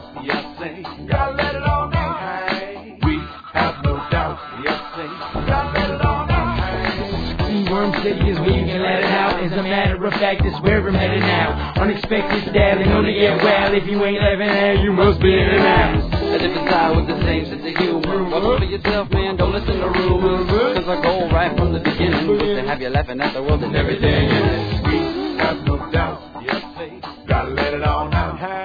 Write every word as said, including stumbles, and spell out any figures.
doubt, yes, say, gotta let it all out. Hey, we have no doubt, yes, say, gotta let it all out. Hey. Worm City is where you can let it out. As a matter of fact, it's where we're headed now. Unexpected stabbing, only get well. If you ain't living there, you must be in and out. A different side with the same sense of humor. Welcome for yourself, man, don't listen to rumors. Cause our goal right from the beginning was to have you laughing at the world and everything in it. We have no doubt, yes, say, gotta let it all out.